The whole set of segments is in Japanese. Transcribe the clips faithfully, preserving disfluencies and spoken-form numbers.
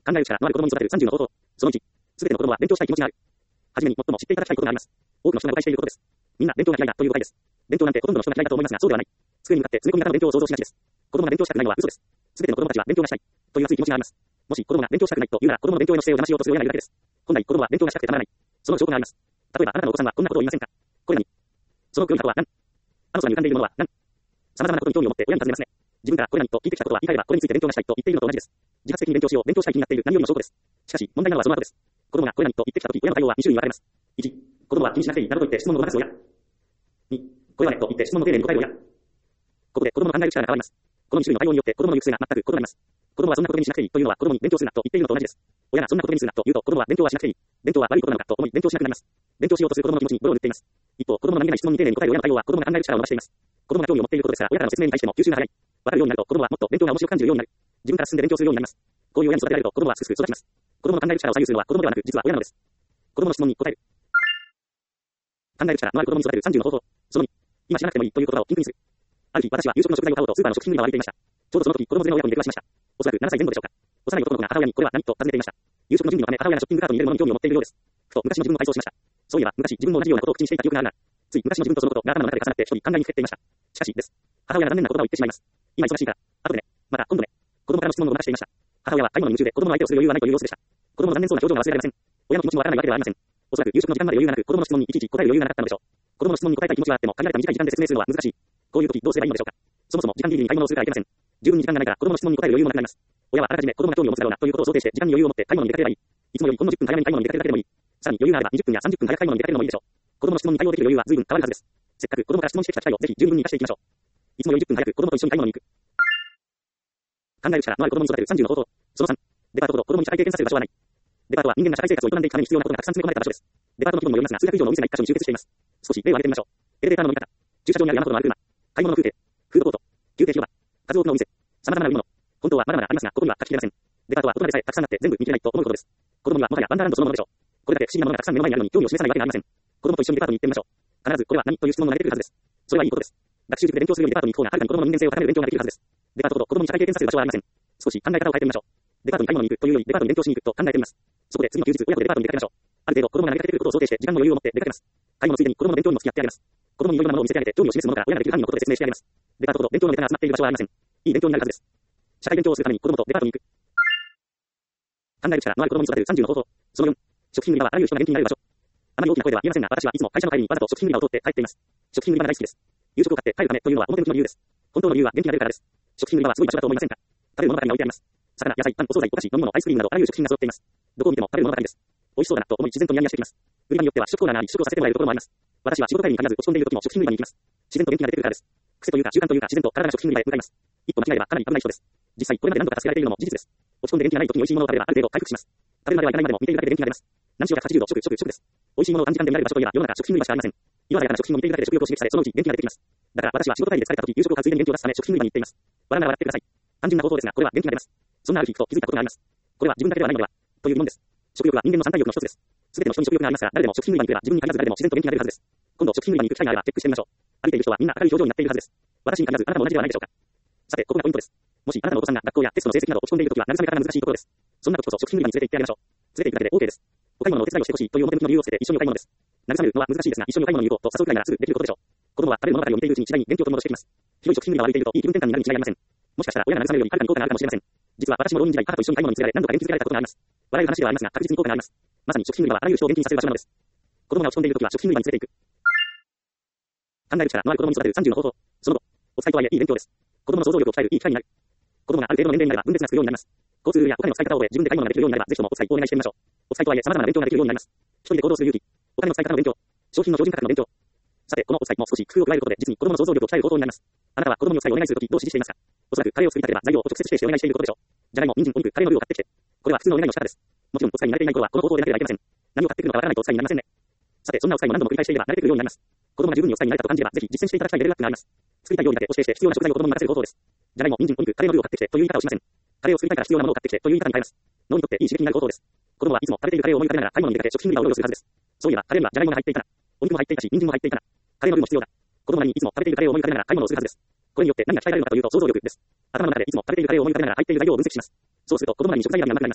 考える力のある子供に育てるさんじゅうの方法。そのいち、すべての子供は勉強したい気持ちがある。はじめに最も知っていただきたいことがあります。多くの人が誤解していることです。みんな勉強が嫌いだという誤解です。勉強なんてほとんどの人が嫌いだと思いますが、そうではない。机に向かって詰め込み型の勉強を想像しがちです。子供が勉強したくないのは嘘です。すべての子供たちは勉強がしたいという熱い気持ちがあります。もし子供が勉強したくないというなら、子供の勉強への姿勢を邪魔しようとする親がいるだけです。本来子供は勉強がしたくてたまらない。その証拠があります。例えばあなたのお子さんはこんなことを言いませんか。これ何？その黒い箱は何？あの空に浮かんでいるものは何？様々なことに興味を持って親に尋ねますね。自分からこれ何と聞いてきたことは言い換えればこれについて勉強がしたいと言っているのと同じです。自発的に勉強しよう、勉強したい気になっている何よりの証拠です。しかし、問題なのはその後です。子供がこれ何と言ってきたとき、親の対応はに種類に分かれます。いち、子供は気にしなくていいなどと言って質問をごまかす親。に、これはねと言って質問の丁寧に答える親。ここで子供の考える力が変わります。このに種類の対応によって子供の行く末が全く異なります。子供はそんなことにしなくていいというのは子供に勉強するなと言っているのと同じです。親がそんなことにするなと言うと子供は勉強はしなくていい。勉強は悪いことなのかと思い勉強しなくなります。勉強しようとする子供の気持ちに泥を塗っています。一方、子供の何気ない質問に丁寧に答える親の対応は子供が考える力を伸ばしています。子供が興味を持っていることですから、親からの説明に対しても吸収が早い。わかるようになると子供はもっと勉強が面白く感じるようになる。自分から進んで勉強するようになります。こういう親に育てられると子供はすくすく育ちます。子供の考える力を左右するのは子供ではなく実は親なのです。子供の質問に答える。考える力のある子供に育てるさんじゅうの方法。そのに、今しなくてもいいという言葉をピンクにする。ある日、私は夕食の食材を買おうとスーパーの食品売り場を歩いていました。ちょうどその時、子供連れの親子に出くわしました。おそらくななさいぜん後でしょうか。幼い男の子が母親にこれは何と尋ねていました。夕食の準備のため母親がショッピングカートに入れるものに興味を持っているようです。ふと昔の自分を回想しました。そういえば昔自分も同じようなことを口にしていた記憶があるな。つい昔の自分とそのことが頭の中で重なって一人考えにふけっていました。しかしです。母親が残念な言葉を言ってしまいます。今忙しいから、後でね。また今度ね。子供からの質問をごまかしていました。母親は買い物に夢中で子供の相手をする余裕がないという様子でした。子供の残念そうな表情が忘れられません。親の気持ちもわからないわけではありません。おそらく夕食の時間まで余裕がなく子供の質問にいちいち答える余裕がなかったのでしょう。子供の質問に答えたい気持ちはあっても限られた短い時間で説明するのは難しい。こういう時どうすればいいのでしょうか。そもそも時間ギリギリに買い物をするからいけません。十分に時間がないから子供の質問に答える余裕もなくなります。親はあらかじめ子供が興味を持つだろうなということを想定して時間に余裕を持って買い物に出かければいい。いつもよりほんのじゅっぷん早めに買い物に出かけるだけでもいい。さらに余裕があればにじゅっぷんやさんじゅっぷん早く買い物に出かけるのもいいでしょう。子供の質問に対応できる余裕は随分変わるはずです。せっかく子供から質問してきた機会をぜひ十分に生かしていきましょう。いつもよりじゅっぷん早く子供と一緒に買い物に行く。考える力のある子供に育てるさんじゅうの方法。そのさん、デパートほど子供に社会経験させる場所はない。デパートは人間が社会生活を営んでいくために必要なことがたくさん詰め込まれた場所です。デパートの規模にもよりますが、数百以上のお店が一箇所に集結しています。少し例を挙げてみましょう。エレベーターの乗り方、駐車場にある山ほどの歩く車、買い物の風景、フードコート、休憩広場、数多くのお店、様々な売り物。本当はまだまだありますが、ここには書ききれません。デパートは大人でさえたくさんあって全部見切れないと思うことです。子供にはもはやワンダーランドそのものでしょう。これだけ不思議なものがたくさん目の前にあるのに興味を示さないわけがありません。子供と一緒にデパートに行ってみましょう。必ずこれは何という質問が出てくるはずです。それはいいことです。学習塾で勉強するよりデパートに行く方がはるかに子供の人間性を高める勉強ができるはずです。デパートほど子供に社会経験させる場所はありません。少し考え方を変えてみましょう。デパートに買い物に行くというよりデパートに勉強しに行くと考えてみます。そこで次の休日親子でデパートに出かけましょう。ある程度子供が投げかけてくることを想定して時間の余裕を持って出かけます。買い物ついでに子供の勉強にも付き合ってあげます。子供にいろいろなものを見せてあげて興味を示すものから親ができる範囲のことで説明してあげます。デパートほど勉強のネタが集まっている場所はありません。いい勉強になるはずです。社会勉強をするために子供とデパートに行く。考える力のある子供に育てるさんじゅうの方法。そのよん、食品売り場はあらゆる人が元気になれる場所。あまり大きな声では言えませんが、私はいつも会社の帰りにわざと食品売り場を通って帰っています。食品売り場が大好きです。夕食を買って帰るためというのは表向きの理由です。本当の理由は元気になれるからです。食品売り場はすごい場所だと思いませんか。食べる物ばかりが置いてあります。魚、野菜、パン、お惣菜、お菓子、飲み物、アイスクリームなどあらゆる食品が揃っています。どこを見ても食べる物ばかりです。美味しそうだなと思い自然とニヤニヤしてきます。売り場によっては試食コーナーがあり試食をさせてもらえるところもあります。私は仕事帰りに限らず落ち込んでいる時も食品売り場に行きます。自然と元気が出てくるからです。癖というか習慣というか自然と体が食品売り場へ向かいます。一歩間違えればかなり危ない人です。実際これまで何度か助けられているのも事実です。落ち込んで元気がない時に美味しいものを食べればある程度回復します。食べるまではいかないまでも見ているだけで元気が出ます。何しろひゃくはちじゅうど食食食です。美味しいものを短時間で見られる場所といえば世の中食品売り場しかありません。今までやかな食品を見ているだけで食欲を刺激されそのうち元気が出てきます。だから私は仕事帰りで疲れた時夕食を買うついでに元気を出すため食品売り場に行っています。笑うなら笑ってください。単純な方法ですがこれは元気が出ます。そんなある日ふと気づいたことがあります。これは自分だけではないのではという疑問です。食欲は人間の三大欲の一つです。すべての人に食欲がありますが誰でも食品売り場に行けば自分に限らず誰でも自然と元気が出るはずです。今度食品売り場に行く機会があればチェックしてみましょう。歩いている人はみんな明るい表情になっているはずです。私に限らずあなたも同じではないでしょうか。さてここがポイントです。もしあなたのお子さんが学校やテストの成績など落ち込んでいるときは慰め方が難しいところです。そんな時こそ食品売り場に連れて行ってあげましょう。連れて行くだけで OK です。お買い物のお手伝いをしてほしいという表向きの理由をつけて一緒にお買い物です。慰めるのは難しいですが一緒にお買い物に行こうと誘うくらいならすぐできることでしょう。子供は食べる物語を見ているうちに次第に元気を取り戻してきます。広い食品売り場を歩いているといい気分転換になるに違いありません。もしかしたら親が慰めるよりはるかに効果があるかもしれません。実は私も浪人時代母と一緒に買い物に連れられ何度か元気づけられたことがあります。笑える話ではありますが確実に効果があります。まさに食品売り場はあらゆる人を元気にさせる場所なのです。子供が落ち込んでいるときは食品売り場に連れて行く。考える力のある子供に育てるさんじゅうの方法。その後、お使いとはいえいい勉強です。子供の想像力を鍛えるいい機会になる。子供がある程度の年齢になれば分別がつくようになります。交通ルールやお金の使い方を覚え自分で買い物ができるようになればぜひともお使いをお願いしてみましょう。お使いとはいえ様々な勉強ができるようになります。一人で行動する勇気、お金の使い方の勉強、商品の標準価格の勉強。さてこのお使いも少し工夫を加えることで実に子供の想像力を鍛える方法になります。あなたは子供にお使いをお願いするときどう指示していますか。おそらくカレーを作りたければ材料を直接指定してお願いしていることでしょう。じゃがいも、人参、お肉、カレーのルーを買ってきて。これは普通のお願いの仕方です。もちろんお使いに慣れていない頃はこの方法でなければいけません。何を買ってくるのかわからないとお使いになりませんね。さてそんなお使いも何度も繰り返していれば慣れてくるようになります。子供が十分にお使いになれたと感じればぜひ実践していただきたいレベルアップがあります。作りたいようにだけ教えて必要な食材を子供に任せる方法です。じゃがいも、人参、お肉、カレーのルーを買ってきてという言い方をしません。カレーを作りたいから必要なものを買ってきてという言い方に変えます。脳にとっていい刺激になる方法です。子供はいつも食べているカレーを思い浮かべながら買い物に出かけて食品売り場をうろうろするはずです。そういえばカレーにはじゃがいもが入っていたな。お肉も入っていたし、人参も入っていたな。カレーのルーも必要だ。子供なりにいつも食べているカレーを思い浮かべながら買い物をするはずです。これによって何が鍛えられるのかというと想像力です。頭の中でいつも食べているカレーを思い浮かべながら入っている材料を分析します。そうすると子供なりに食材選びが上手くなります。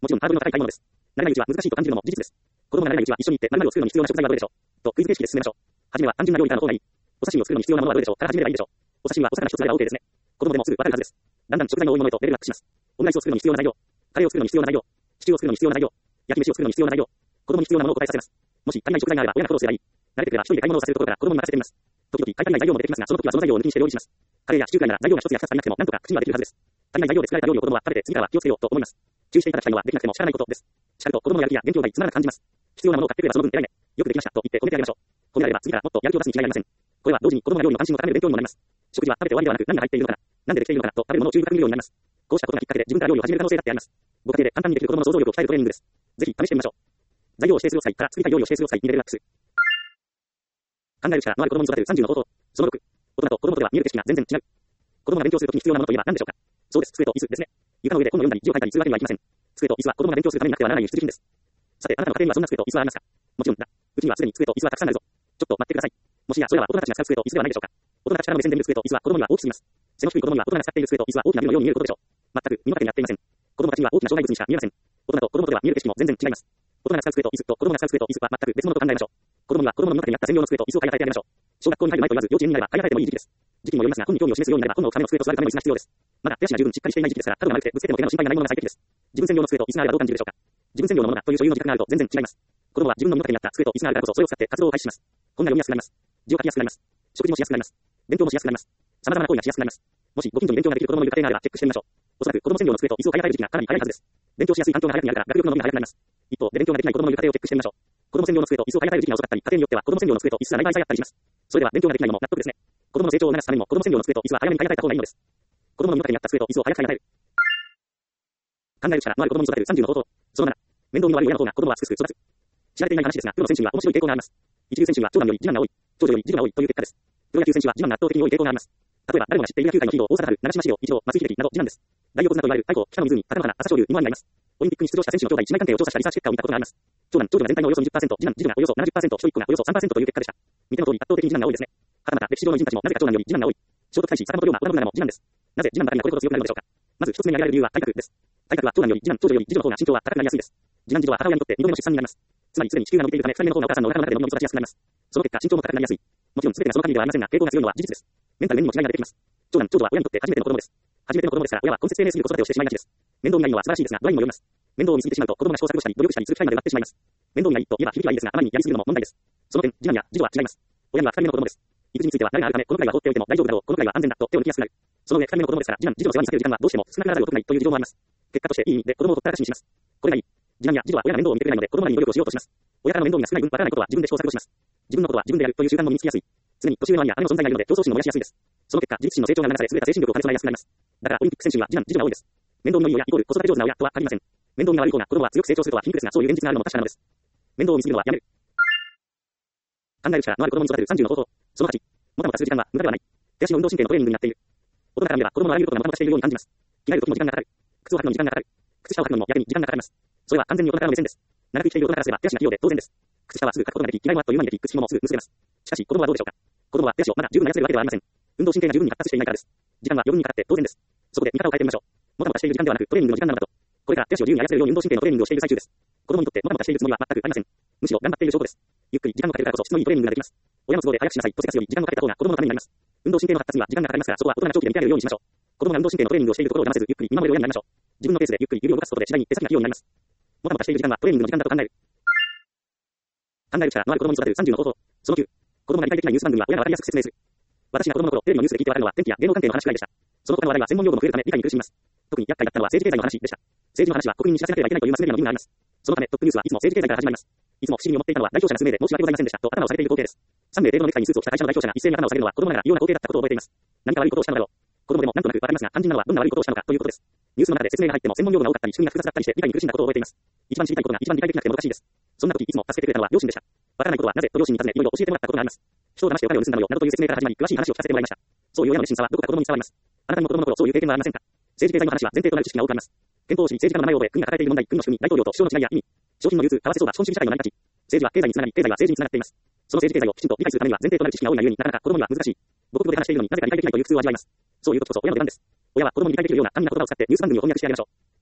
もちろんハードルの高い買い物です。慣れないうちは難しいと感じるのも事実です。子供が慣れないうちは一緒に行って〇〇を作るのに必要な食材はどれでしょうとクイズ形式で進めましょう。はじめは単純な料理からの方がいい。お刺身を作るのに必要なものはどれでしょうから始めればいいでしょう。お刺身はお魚一つあれば OK ですね。子供でもすぐわかるはずです。だんだん食材の多いものへとレベルアップします。オムライスを作るのに必要な材料。カレーを作るのに必要な材料。シチューを作るのに必要な材料。焼き飯を作るのに必要な材料。子供に必要なものを答えさせます。もし足りない食材があれば親が苦労すればいい。慣れてくれば一人で買い物をさせるところから子供に任せてみます。時々買い足りない材料も出てきますが、その時はその材料を抜きにして料理します。カレーやシチューくらいなら材料が一つや二つ足りなくてもなんとか口にはできるはずです。足りない材料で作られた料理を子供は食べて次からは気をつけようと思います。注意していただきたいのはできなくても叱らないことです。叱ると子供のやる気や勉強がつまらなく感じます。必要なものを買ってくればその分偉いね。よくできましたと言って褒めてあげましょう。褒められれば次からもっとやる気を出すに違いありません。これは同時に子供が料理の関心を高める勉強にもなります。食事は食べて終わりではなく何が入っているのかな、なんでできているのかなと食べるものを注意深く見るようになります。こうしたことがきっかけで自分から料理を始める可能性だってあります。ご家庭で簡単にできる子供の想像力を鍛えるトレーニングです。ぜひ試してみましょう。材料を指定するを使いから作りたい料理を指定するを使いにレベルアップする。考える力のある子供に育てるさんじゅうの方法。そのろく。大人と子供とでは見える景色が全然違う。子供が勉強するときに必要なものといえば何でしょうか。そうです。机と椅子ですね。床の上で本を読んだり字を書いたりするわけにはいきません。机と椅子は子供が勉強するためになくてはならない必需品です。さて、あなたの家庭にはそんな机と椅子はありますか。もちろんだ。うちにはすでに机と椅子はたくさんあるぞ。ちょっと待ってください。もしやそれらは大人たちが使う机と椅子ではないでしょうか。大人たちからの目線で見る机と椅子は子供には大きすぎます。背の低い子供には大人が使っている机と椅子は大きなビルのように見えることでしょう。全く見分けてやっていません。子供たちには大きな障害物にしか見えません。大人と子供とでは見える景色も全然違います。大人が使う机と椅子と子供が使う机と椅子は全く別物と考えましょう。子供には子供の見分けに合った専用の机と椅子を買い与えてあげましょう。小学校に入る前と言わず幼稚園になれば買い与えてもいい時期です。時期にもよりますが本に興味を示すようになれば本のための机と座るための椅子が必要です。まだ手足が十分しっかりしていない時期ですから角が丸くてぶつけても怪我の心配がないものが最適です。自分専用の机と椅子があればどう感じるでしょうか。自分専用のものがという所有の自覚があると全然違います。子供は自分の身の丈に合った机と椅子があるからこそそれを使って活動を開始します。本が読みやすくなります。字を書きやすくなります。食事もしやすくなります。勉強もしやすくなります。様々な行為がしやすくなります。もしご近所に勉強ができる子供のいる家庭があればチェックしてみましょう。おそらく子供専用の机と椅子を買い与える時期がかなり早いはずです。勉強しやすい環境が早くにあるから学力の伸びが早くなります。一方で勉強ができない子供のいる家庭をチェックしてみましょう。子供専用の机と椅子を買い与える時期が遅かったり、家庭によっては子供専用の机と椅子がない場合さえあったりします。それでは勉強ができないのも納得ですね。子供の成長を促すためにも子供専用の机と椅子は早めに買い与えた方がいいのです。子供の身の丈に合った机と椅子を早く買い与える。考える力のある子供に育てるさんじゅうの方法。そのなな。面倒見の悪い親の方が子供はすくすく育つ。知られていない話ですが、プロの選手には面白い傾向があります。一流選手には長男より次男が多い、長女より次女が多いという結果です。プロ野球選手は次男が圧倒的に多い傾向があります。例えば誰もが知っている野球界のヒーロー大阪春、長嶋茂雄、以上、松井秀喜など次男です。大横綱といわれる大鵬、北の湖、高野花、朝青龍、今になります。オリンピックに出場した選手の兄弟一枚関係を調査したリサーチ結果を見たことがあります。長男、長女が全体のおよそにじゅっパーセント、次男、次女がおよそななじゅっパーセント、一人っ子がおよそさんパーセントという結果でした。見ての通り圧倒的に次男が多いですね。はたまた歴史上の偉人たちもなぜか長男より次男が多い。聖徳太子、坂本龍馬、織田信長も次男です。なぜ次男ばかりがこれほど強くなるのでしょうか。まず一つ目に挙げられる理由は体格です。体格は長男より次男、長女より次女の方が身長は高くなりやすいです。次男次女は母親にとって二度目の出産になります。つまりすでに子宮が伸びているため、二人目の方がお母さんのお腹の中でのみを育ちやすくなります。その結果身長も高くなりやすい。もちろん全てがその限りではありませんが、傾向が強いのは事実です。メンタル面にも違いが出てきます。長男、長女は親にとって初めての子供です。初めての子供ですから親は根節丁寧すぎる子育てをしてしまいがちです。面倒見がいいのは素晴らしいですが、度合いにもよります。面倒を見すぎてしまうと子供が試行錯誤したり努力したりする機会まで奪ってしまいます。面倒見がいいと言えば響きはいいですが、あまりにやりすぎるのも問題です。その点、次男や次女は違います。親には二人目の子供です。育児については慣れがあるため、このくらいは放っておいても大丈夫だろう、このくらいは安全だと手を抜きやすくなる。その上、二人目の子供ですから、次男、次女の世話に避ける時間はどうしても少なくならざるを得ないという事情もあります。結果としていい意味で子供をほったらかしにします。これがいい。次男や次女は親が面倒を見てくれないので子供なりに努力をしようとします。親からの面倒見が少ない分、わからないことは自分で試行錯誤します。自分のことは自分でやるという習慣も身につきやすい。常に年上の兄や姉の存在がいるので競争心も燃やしやすいです。その結果、自立心の成長が促され、優れた精神力を兼ね備えやすくなります。だからオリンピック選手には次男、次女が多いです。面倒見のいい親イコール子育て上手な親とは限りません。面倒見が悪い方が子供は強く成長するとは皮肉ですが、そういう現実があるのも確かなのです。面倒を見すぎるのはやめる。考える力のある子供に育てるさんじゅうの方法。そのはち。もたもたする時間は無駄ではない。手足の運動神経のトレーニングになっている。大人から見れば子供のあらゆることがもたもたしているように感じます。着替える時も時間がかかる。靴を履くのに時間がかかる。靴下を履くのにも逆に時間がかかります。それは完全に大人からの目線です。長く生きている大人からすれば手足が器用で当然です。靴下はすぐ履くことができ、着替えもあっという間にでき、靴紐もすぐ結べます。しかし子供はどうでしょうか。子供は手足をまだ十分操れるわけではありません。運動神経が十分に発達していないからです。時間は余分にかかって当然です。そこで見方を変えてみましょう。もたもたしている時間ではなくトレーニングの時間なのだと。これから手足を自由に操れるように運動神経のトレーニングをしている最中です。子供にとってもたもたしているつもりは全くありません。むしろ頑張っている証拠です。ゆっくり時間をかけるからこそ質のいいトレーニングができます。親の都合で早くしなさいとせかすより時間をかけた方が子供のためになります。運動神経の発達には時間がかかりますから、そこは大人が長期で見られるようにしましょう。子供が運動神経のトレーニングをしているところを邪魔せず、ゆっくり見守るようになりましょう。自分のペースでゆっくり指を動かすことで次第に手先が器用になります。もたもたしている時間はトレーニングの時間だと考える。考える力のある子供に育てるさんじゅうの方法。そのきゅう。子供が理解できないニュース番組は親がわかりやすく説明する。私が子供の頃、テレビのニュースで聞いてわかるのは天気や芸能関係の話くらいでした。その他の話題は専門用語も増えるため理解に苦しみます。特に厄介だったのは政治経済の話でした。政治の話は国民に知らせなければいけないというマスメディアの義務があります。そのためトップニュースはいつも政治経済から始まります。いつも不思議に思っていたのは代表者が数名で申し訳ございませんでしたと頭を下げている光景です。さん名程度のネクタイにスーツを着た会社の代表者が一斉に頭を下げるのは子供ながら異様な光景だったことを覚えています。何か悪いことをしたのだろう。子供でもなんとなくわかりますが、肝心なのはどんな悪いことをしたのかということです。ニュースの中で説明が入っても専門用語が多かったり仕組みが複雑だったりして理解に苦しんだことを覚えています。一番知りたいことが一番理解できなくてもどかしいです。そんな時いつも助けてくれたのは両親でした。わからないことはなぜと両親に尋ねいろいろ教えてもらったことがあります。人を騙してお金を盗んだのよなどという説明から始まり詳しい話を聞かせてもらいました。そういう親の熱心さはどこか子供に伝わります。あなたにも子供の頃そういう経験はありませんか。政治経済の話は前提となる知識が多くあります。憲法史、政治家の名前を覚え、国が抱えている問題、国の仕組み、大統領と首相の違いや意味、商品の流通、為替相場、資本主義社会の成り立ち、政治は経済につながり、経済は政治につながっています。その政治経済をきちんと理解するためには前提となる知識が多いがゆえになかなか子供には難しい。母国語で話しているのになぜか理解できないという苦痛を味わいます。そういう時こそ親の出番です。親は子供に理解できるような単な言葉を使ってニュース番組を翻訳してあげましょう。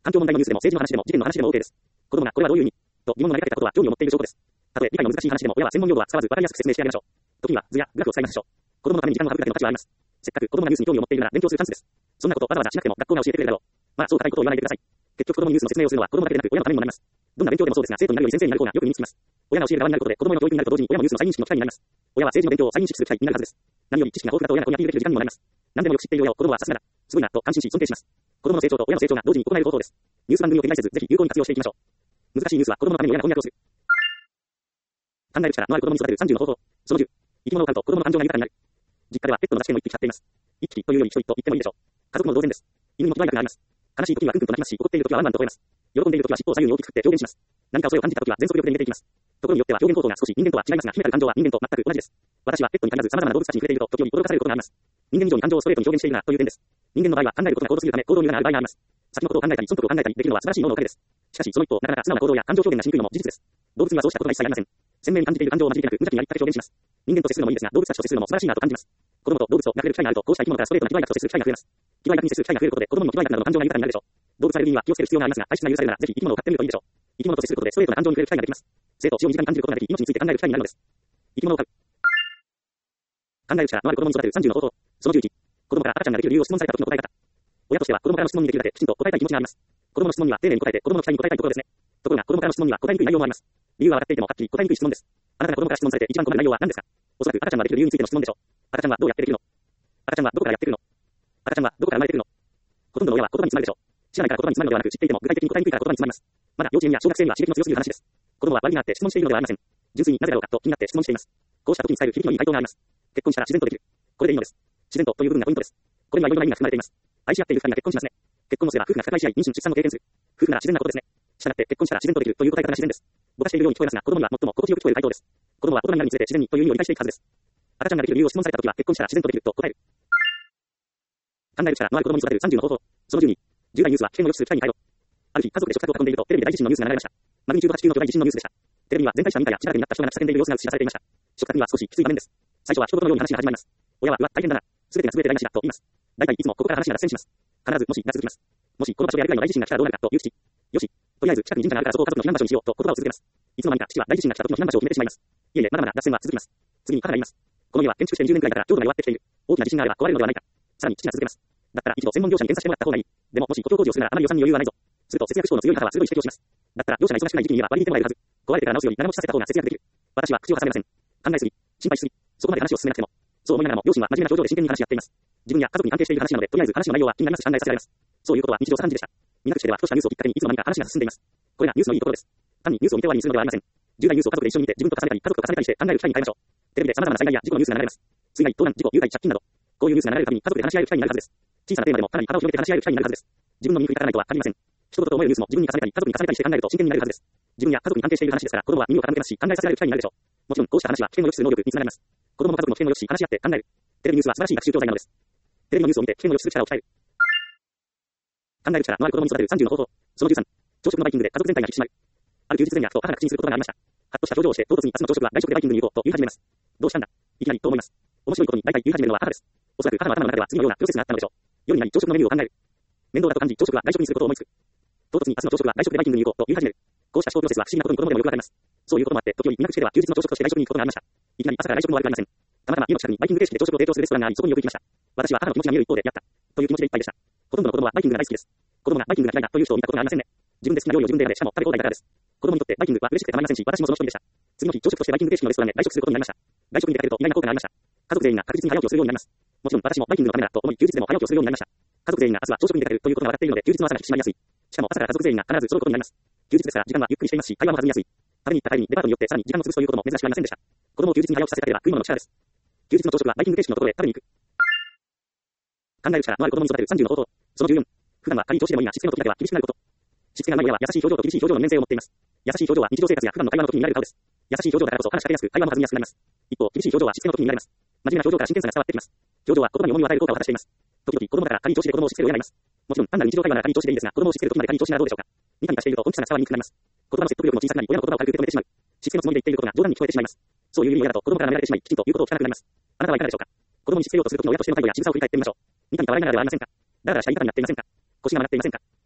環境問題のニュースでも政治の話でも事件の話でも OK です。子供がこれはどういう意味と疑問の投げかけたことは興味を持っている証拠です。たとえ理解の難しい話でも親は専門用語は使わず分かりやすく説明してあげましょう。時には図やグラフを使いましょう。子供のために時間を省くだけの価値はあります。せっかく子供がニュースに興味を持っているなら勉強するチャンスです。そんなことわざわざしなくても学校が教えてくれるだろう。まあそう高いことを言わないでください。結局子供にニュースの説明をするのは子供だけでなく親のためにもなります。どんな勉強でもそうですが生徒になるより先生になる方がよく身につきます。親が教える側になることで子供の教育になると同時に親もニュースの再認識の機会になります。親は政治の勉強を再認識する機会になるはずです。何より知識が豊富だと親が攻略できる時間にもなります。何でもよく知っている親を子供はさすがだ、すごいなと感心し尊敬します。子供の成長と親の成長が同時に行える方法です。ニュース番組を手にせずぜひ有効に活用していきましょう。難しいニュースは子供のために親が翻訳をする。考える力のある子供に育てるさんじゅうの方法。そのじゅう。生き物を飼うと子供の感情が豊かになる。実家ではペットの出し犬を一匹飼っています。一匹というより一人と言ってもいいでしょう。家族も同然です。犬も気配があります。悲しい時にはクンクンと鳴きますし、怒っている時はワンワンと吠えます。喜んでいる時は尻尾を左右に大きく振って表現します。何か恐れを感じた時は全速力で逃げていきます。ところによっては表現行動が少し人間とは違いますが、秘めたる感情は人間と全く同じです。私はペットに限らず様々な動物たちに触れていると時折驚かされることがあります。人間以上に感情をストレートに表現しているなという点です。人間の場合は考えることが高度すぎるため行動に無駄がある場合があります。先のことを考えたり損得を考えたりできるのは素晴らしい脳のおかげです。しかしその一方、なかなか素直な行動や感情表現がしにくいのも事実です。動物にはそうしたことが一切ありません。鮮明に感じている感情を交えてなく無邪気にやりたく表現します。人間と接するのもいいですが、動物たちと接するのも素晴らしいなと感じます。子供と動物と学べる機会があると、こうした生き物からストレートな気配と接する機会が増えます。気配に接する機会が増えることで子供の気配などの感情が豊かになるでしょう。動物アレルギーには気をつける必要がありますが、排出が許されるならぜひ生き物を飼ってみるといいでしょう。生き物と接することでストレートな感情に触れる機会ができます。生と死を身近に感じることができ、命について考える機会になるのです。生き物を飼う。考える力のある子供に育てるさんじゅうの方法。そのじゅういち。子供から赤ちゃんができる理由を質問された時の答え方。親としては子供からの質問にできるだけきちんと答えたい気持ちがあります。子供の質問には丁寧に答えて子供の期待に応えたいところですね。ところが子供からの質問には答えにくい内容もあります。理由は分かっていてもはっきり答えにくい質問です。あなたが子供から質問されて一番困る内容は何ですか？おそらく赤ちゃんができる理由についての質問でしょう。赤ちゃんはどうやってできるの？赤ちゃんはどこからやってくるの？赤ちゃんはどこから生まれてくるの？ほとんどの親は言葉に詰まるでしょう。知らないから言葉に詰まるのではなく、知っていても具体的に答えにくいから言葉に詰まります。まだ幼稚園や小学生には刺激の強すぎる話です。子供は割になって質問しているのではありません。純粋になぜだろうかと気になって質問しています。こうした時に伝える響きのいい回答があります。結婚したら自然とできる。これでいいのです。自然とという部分がポイントです。これにはいろいろな意味が含まれています。愛し合っている二人が結婚しますね。結婚をすれば夫婦が深いし合い、妊娠出産を経験する。夫婦なら自然なことですね。したがって結婚したら自然とできるという答え方が自然です。ぼかしているように聞こえますが、子供には最も心地よく聞こえる回答です。子供は大人になるにつれて自然にという意味を理解していくはずです。赤ちゃんができる理由を質問された時は結婚したら自然とできると答える。考える力のある子供に育てるさんじゅうの方法。そのじゅうに。重大ニュースは危険を予知する機会に対応。ある日、家族で食卓を囲んでいるとテレビで大地震のニュースが流れました。マグニチュードはち級の巨大地震のニュースでした。テレビには全壊した民家や自宅になった人が叫んでいる様子が映し出されていました。食卓には少しきつい場面です。最初は一言のように話が始まります。親は、うわ、大変だな。すべてがすべて台無しだと言います。大体いつもここから話が脱線します。必ずもしが続きます。もしこの場所でやるぐらいの大地震が来たらどうなるかという口。よし。とりあえず近くに神社があるからそこを家族の避難場所にしようと言葉を続けます。いつの間にか父は大地震が来た時の避難場所を決めてしまいます。いえいえ、まだまだ脱線は続きます。次に母が言います。この家は建築してにじゅうねんくらいだから強度が弱ってきている。大きな地震があれば壊れるのではないか。さらに父が続けます。だったら一度専門業者に検査してもらった方がいい。でももし補強工事をするならあまり予算に余裕はないぞ。すると節約志向の強い母は鋭い指摘をします。だったら業者が忙しくない時期に家は割り引いてもらえるはず。壊れてから直すより長持ちさせた方が節約できる。私は口を挟めません。考えすぎ、心配しすぎ、そこまで話を進めなくても。そう思いながらも両親は真面目な表情で真剣に話し合っています。自分や家族に関係している話なので、とりあえず話の内容は気になりますし考えさせられます。そういうことは日常茶飯事でした。港区ではふとしたニュースをきっかけにいつの間にか話が進んでいます。これがニュースのいいところです。単にニュースを見て終わりにするのではありません。重大ニュースを家族で一緒に見て自分と重ねたり家族と重ねたりして考える機会に変えましょう。テレビで様々な災害や事故のニュースが流れます。水害、盗難、事故、有害、借金など、こういうニュースが流れるたびに家族で話し合える機会になるはずです。小さなテーマでもかなり幅を広げて話し合える機会になるはずです。自分の身に降りかからないとは限りません。一言と思えるニュースも自分に重ねたり家族に重ねたりして考えると真剣になれるはずです。自分や家族に関係している話ですから子供は耳を傾けますし考えさせられる機会になるでしょう。もちろんこうした話は危険を予知する能力につながります。子供も家族も危険を予知し話し合って考える。テレビニュースは素晴らしい学習教材なのです。テレビのニュースを見て危険を予知する力を鍛える。考える力のある子供に育てるさんじゅうの方法。そのじゅうさん。朝食のバイキングで家族全体が引き締まる。ある休日前夜と母が口にする言葉がありました。ハッとした表情をして唐突に明日の朝食は外食でバイキングに行こうと言い始めます。どうしたんだいきなりと思います。面白いことに大体言い始めるのは母です。おそらく母の頭の中では次のようなプロセスがあったのでしょう。夜になり朝食のメニューを考える。面倒だと感じ朝食は外食にすることを思いつく。唐突に明日の朝食は外食でバイキングに行こうと言い始める。こうした思考プロセスは不思議なことに子供でもよくわかります。そういうこともあって、時折見なくしてでは休日の朝食として外食に行くことがありました。いきなり朝から外食も悪くありません。たまたま家の近くにバイキング形式で朝食を提供するレストランがあり、そこによく行きました。私は母の気持ちが見える一方で、やった。という気持ちでいっぱいでした。ほとんどの子供はバイキングが大好きです。子供がバイキングが嫌いだという人を見たことがありませんね。自分で好きな料理を自分で選んで、しかも食べ放題だからです。子供にとってバイキングは嬉しくてたまりませんし、私もその一人でした。次の日、朝食としてバイキング形式のレストランで外食することになりました。外食に出かけると意外な効果がありました。家族全員が確実に早起きをするようになります。もちろん私もバイキングのためだと思い休日でも早起きをするようになりました。家族全員が明日は朝食に出かけるということが分かっているので、休日の朝が引き締まりやすい。しかも朝から家族全員が必ず揃うことになります。休日ですから時間はゆっくりしていますし、会話も弾みやすい。食べに行った帰りにデパートによってさらに時間を潰すということも珍しくありませんでした。子供を休日に早起きさせたければ食い物の力です。休日の朝食はバイキング形式のところで食べに行く。考える力のある子供に育てるさんじゅうの方法。そのじゅうよん。普段は軽い調子でもいいが、しつけの時だけは厳しくなること。しつけがない親は優しい表情と厳しい表情の二面性を持っています。優しい表情は日常生活や普段の会話の時に見られる顔です。優しい表情だからこそ話しかけやすく会話も弾みやすくなります。一方、厳しい表情はしつけの時に見られます。真面目な表情から真剣さが伝わってきます。表情は言葉に重みを与える効果を果たしています。時々子供だから軽い調子で子供をしつける親がいます。もちろん単なる日常会話なら軽い調子でいいですが、子供をしつける時まで軽い調子ならどうでしょうか。ニカニカしていると本気さが伝わりにくくなります。言葉の説得力も小さくなり、親の言葉を軽く受け止めてしまう。しつけのつもりで言っていることが冗談に聞こえてしまいます。そういう意味だと子供から慣れられてしまい、きちんと言うことを聞かなくなります。あなたはいかがでしょうか。子供にしつけようとする時の親としての態度や仕草を振り返ってみましょう。ニカニカ笑いながらではありませんか。だらだらした言い方になっていませんか。腰が曲がっていませんか。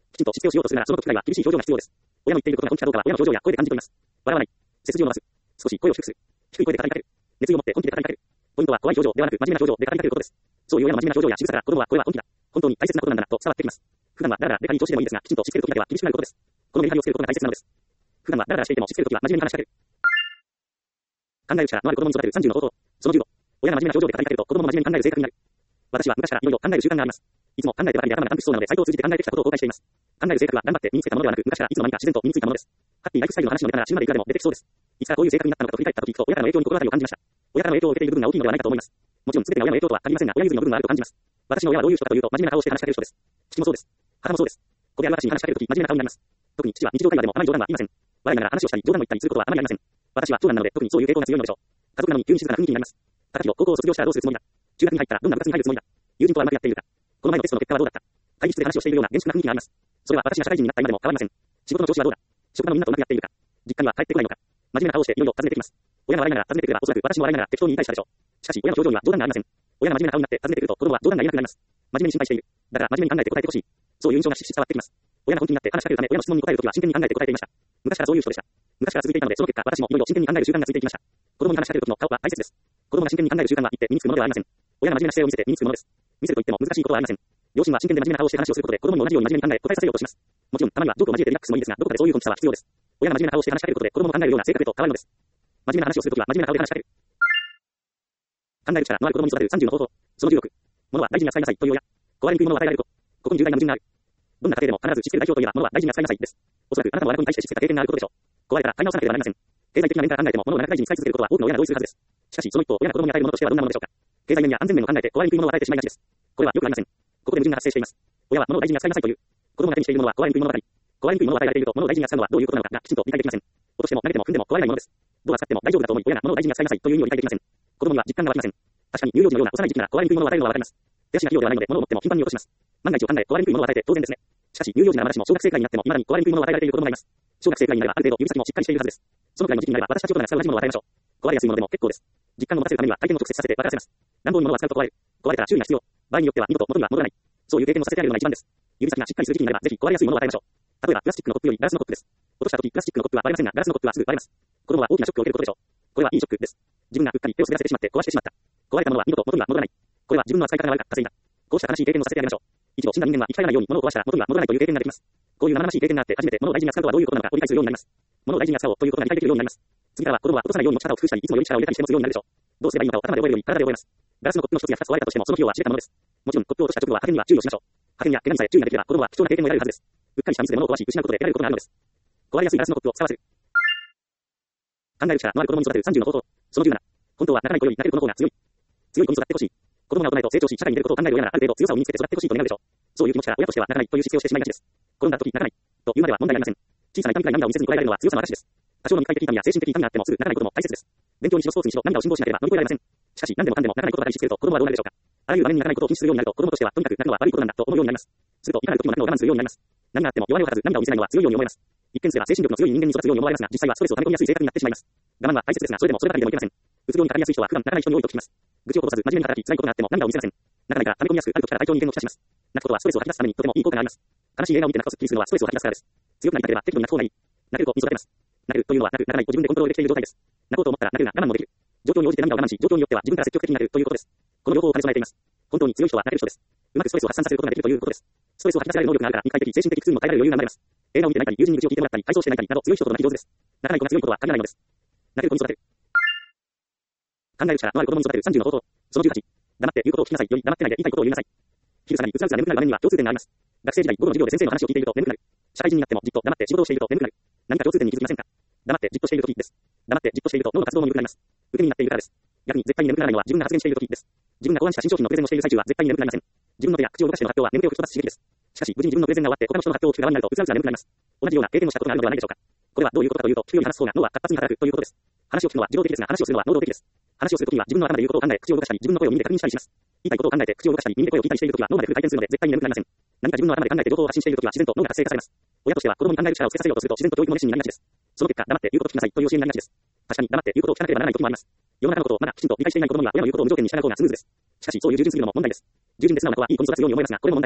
きちんとしつけをしようとするなら、その時くらいは厳しい表情が必要です。親の言っていることが本気かどうかは親の表情や声で感じ取ります。笑わない。背筋を伸ばす。少し声を低くする。低い声で語りかける。熱意を持って本気で語りかける。ポイントは怖い表情ではなく真面目な表情で語りかけることです。そういう親の真面目な表情や仕草から子供はこれは本気だ。本当に大切なことなんだなと伝わってきます。普段はだらだらデカに調子でもいいですが、きちんとしつける時だけは厳しくなることです。このメリハリをつけることが大切なのです。普段はだらだらしていてもしつける時は真面目に話しかける。考える力のある子供に育てるさんじゅうの方法。そのじゅうご。親が真面目な表情で語りかけると子供も真面目に考える性格になる。私は昔からいろいろ考える習慣があります。いつも考えてばかりで頭がパンクしそうなのでサイトを通じて考えてきたことを公開しています。考える性格は頑張って身につけたものではなく、昔からいつの間にか自然と身についたものです。ハッピーライフスタイルの話のネタなら死ぬまでいくらでも出てきそうです。いつからこういう性格になったのかと振り返ったときと親からの影響に心当たりを感じました。親からの影響を受けている部分が大きいのではないかと思います。もちろん全てが親の影響とは限りませんが、親譲りの部分があると感じます。私の親はどういう人かというと真面目な顔をして話しかける人です。父もそうです。母もそうです。子である私に話しかけるとき真面目な顔になります。特に父は日常会話でもあまり冗談は言いません。笑いながら話をしたり冗談を言ったりすることはあまりありません。私は長男なので特にそういう傾向が強いのでしょう。家族なのに急に静かな雰囲気になります。高木を高校を卒業したらどうするつもりだ。中学に入ったらどんな部活に入るつもりだ。友人とはうまくやっているか。この前のテストの結果はどうだった。会議室で話をしているような厳粛な雰囲気があります。それは私が社会人になった今でも変わりません。仕事の調子はどうだ。職場のみんなとうまくやっているか。実家には帰ってこないのか。真面目な顔をしていろいろ尋ねてきます。親が笑いながら尋ねてくればおそらく私も笑いながら適当に言い返したでしょう。しかし親の表情には冗談がありません。親が真面目な顔になって尋ねてくると子供は冗談が言えなくなります。真面目に心配している。だから真面目に考えて答えてほしい。そういう印象がしし伝わってきます。親が本気になって話しかけるため親の質問に答えるときは真剣に考えて答えていました。昔からそういう人でした。昔から続いていたのでその結果私もいろいろ真剣に考える習慣がついていきました。子供に話しかけるときの顔は大切です。子供が真剣に考える習慣は言って身につくものではありません。親が真面目な姿勢を見せて身につくものです。見せると言っても難しいことはありません。両親は真剣で真面目な顔をして話をすることで子供にも同じように真面目に考え答えさせようとします。もちろんたまにはジョークを交えてリラックスもいいですが、どこかでそういう根気さは必要です。親が真面目な顔をして話しかけることで子供も考えるような性格へと変わるのです。真面目な話をするときは真面目な顔で話しかける。考える力のある子供に育てるさんじゅうの方法。そのじゅうろく。物は大事に扱いなさいという親。壊れにくいものを与えられる子。ここに重大な矛盾がある。どんな家庭でも必ずしつける代表といえば物は大事に扱いなさいです。おそらくあなたも親子に対してしつけた経験があることでしょう。壊れたら買い直さなければなりません。経済的な面から考えても物を長く大事に使い続けることは多くの親が同意するはずです。しかしその一方、親が子供に与えるものとしてはどんなものでしょうか。経済面や安全面を考えて壊れにくいものを与えてしまいがちです。これはよくありません。ここで矛盾が発生しています。親は物を大事に扱いなさいという。子供が手にしているものは壊れにくいものばかり。壊れにくいものを与えられていると物を大事に扱うのはどういうことなのかがきちんと理解できません。落としても投げても踏んでも壊れないものです。どう扱っても大丈夫だと思い親が物を大事に扱いなさいという意味を理解できません。子供には実感が湧きません。確かに乳幼児のような幼い時期なら壊れにくいものを与えるのはわかります。手足が器用ではないので物を持っても頻繁に落とします。万が一を考え壊れにくいものを与えて当然ですね。しかし乳幼児ならまだしも小学生くらいになっても未だに壊れにくいものを与えられている子供がいます。小学生くらいになればある程度指先もしっかりしているはずです。そのくらいの時期になれば私たち大人が使う同じものを与えましょう。壊れやすいものでも結構です。実感を持たせるためには体験を直接させて分からせます。乱暴に物は使うと壊れる。壊れたら注意が必要。場合によっては二度と元には戻らない。そういう経験をさせてあげるのが一番です。指先がしっかりする時期になればぜひ壊れやすいものを与えましょう。例えばプラスチックのコップよりガラスのコップです。落とした時プラスチックのコップは割れませんがガラスのコップはすぐ割れます。子供は大きなショックを受けることでしょう。これはいいショックです。自分がうっかり手を滑らせてしまって壊してしまった。壊れたものは二度と元には戻らない。これは自分の扱い方が悪かったせいだ。こうした悲しい経験をさせてあげましょう。一度死んだ人間は生き返らないように物を壊したら元には戻らないという経験ができます。こういう生々しい経験があって初めて物を大事に扱うとはどういうことなのかを理解するようになります。物を大事に扱おうということが理解できるようになります。次からは子供は落とさないように持ち方を工夫したり、いつもより力を入れたりして持つようになるでしょう。どうすればいいのかを頭で覚えるより体で覚えます。ガラスのコップの一つや二つ割れたとしてもその費用は知れたものです。もちろんコップを落とした直後は破片には注意をしましょう。破片や怪我にさえ注意ができれば子供は貴重な経験を得られるはずです。うっかりしたミスで物を壊し失うことで得られることがあるのです。壊れやすいガラスのコップを使わせる。考える力のある子供に育てるさんじゅうの方法。そのじゅうなな。本当は泣かない子より泣ける子の方が強い。強い子に育ってほしい。子供が大人へと成長し社会に出ることを考える親ならある程度強さを身につけて育ってほしいと願うでしょう。そういう気持ちから親としては泣かないという姿勢をしてしまいがちです。転んだ時泣かないというまでは問題ありません。小さな痛みくらい涙を見せずにこらえられるのは強さの証です。多少の肉体的痛みや精神的痛みがあってもすぐ泣かないことも大切です。勉強にしろスポーツにしろ涙を辛抱しなければ乗り越えられません。しかし何でもかんでも泣かないことばかりしつけると子供はどうなるでしょうか。あらゆる場面に泣かないことを禁止するようになると子供としてはとにかく泣くのは悪いことなんだと思うようになります。するといかなる時も泣くのを我慢するようになります。何があっても弱音を吐かず涙を見せないのは強いように思えます。一見すれば精神力の強い人間に育つように思われますが実際はストレスを溜め込みやすい性格になってしまいます。我慢は大切ですがそれでもそればかりでもいけません。うつ病にかかりやすい人は普段泣かない人に多いと聞きます。愚痴をこぼさず真面目に働き辛いことがあっても涙を見せません。泣かないから溜め込みやすくある時から体調に異変をきたします。泣くことはストレスを吐き出すためにとてもいい効果があります。悲しい映画を見て泣くとすっきりするのはストレスを吐き出すからです。強くなりたければ適度に泣く方がいい。泣ける子に育てます。泣けるというのは泣く、泣かないを自分でコントロールできている状態です。泣こうと思ったら泣けるが我慢もできる。状況に応じて涙を我慢し、状況によっては自分から積極的になるということです。この両方を兼ね備えています。本当に強い人は泣ける人です。うまくストレスを発散させることができるということです。ストレスを吐き出せられる能力があるから肉体的、精神的苦痛にも耐えられる余裕が生まれます。映画を見て泣いたり、友人に愚痴を聞いてもらったり、体操して泣いたりなど強い人と同じ上手です。泣かない子が強いことは限らないのです。泣ける子に育てる。考える力のある子供に育てるさんじゅうの方法。そのじゅうはち。黙って言うことを聞きなさいより黙ってないで言いたいことを言いなさい。昼下がりうつらうつら眠くなる場面には共通点があります。学生時代午後の授業で先生の話を聞いていると眠くなる。社会人になってもじっと黙って仕事をしていると眠くなる。何か共通点に気づきませんか。黙ってじっとしている時です。黙ってじっとしていると脳の活動も鈍くなります。受け身になっているからです。逆に絶対に眠くならないのは自分が発言している時です。自分が考案した新商品のプレゼンをしている最中は絶対に眠くなりません。自分の手や口を動かしての発表は眠気を吹き飛ばす刺激です。しかし無事に自分のプレゼンが終わって他の人の発表を聞く側になるとうつらうつら眠くなります。同じような経験をしたことがあるのではないでしょうか。これはどういうことかというと聞くように話す方が脳は活発に働くということです。話を聞くのは自動的ですが話をするのは能動的です。話をするときには自分の頭で言うことを考え口を動かしたり自分の声を耳で確認したりします。言いたいことを考えて口を動かしたり耳で声を聞いたりしているときは脳までフル回転するので絶対に眠くなりません。何か自分の頭で考えて情報を発信しているときは自然と脳が活性化されます。親としては子供に考える力をつけさせようとすると自然と教育の熱心になりがちです。その結果黙って言うことを聞きなさいという教えになりがちです。確かに黙って言うことを聞かなければならないときもあります。世の中のことをまだきちんと理解していない子供には親の言うことを無条件に従う方がスムーズです。しかしそういう従順すぎるのも問題です。従順で素直な子はいい子に育つように思いますがこれも問題です。